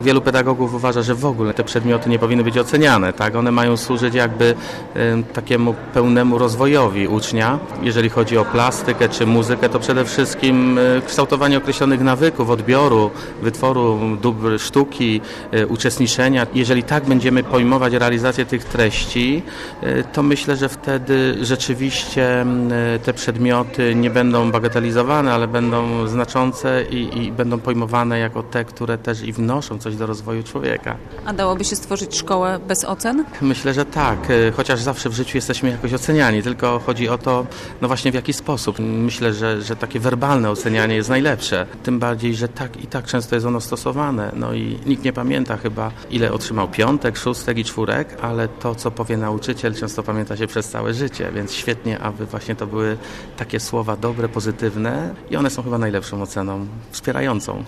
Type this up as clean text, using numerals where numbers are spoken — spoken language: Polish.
Wielu pedagogów uważa, że w ogóle te przedmioty nie powinny być oceniane, tak? One mają służyć jakby takiemu pełnemu rozwojowi ucznia. Jeżeli chodzi o plastykę czy muzykę, to przede wszystkim kształtowanie określonych nawyków, odbioru, wytworu dóbr sztuki, uczestniczenia. Jeżeli tak będziemy pojmować realizację tych treści, to myślę, że wtedy rzeczywiście te przedmioty nie będą bagatelizowane, ale będą znaczące i będą pojmowane jako te, które też i wnoszą coś do rozwoju człowieka. A dałoby się stworzyć szkołę bez ocen? Myślę, że tak, chociaż zawsze w życiu jesteśmy jakoś oceniani, tylko chodzi o to, no właśnie w jaki sposób. Myślę, że takie werbalne ocenianie jest najlepsze, tym bardziej, że tak i tak często jest ono stosowane, no i nikt nie pamięta chyba, ile otrzymał piątek, szóstek i czwórek, ale to, co powie nauczyciel, często pamięta się przez całe życie, więc świetnie, aby właśnie to były takie słowa dobre, pozytywne i one są chyba najlepszą oceną, wspierającą.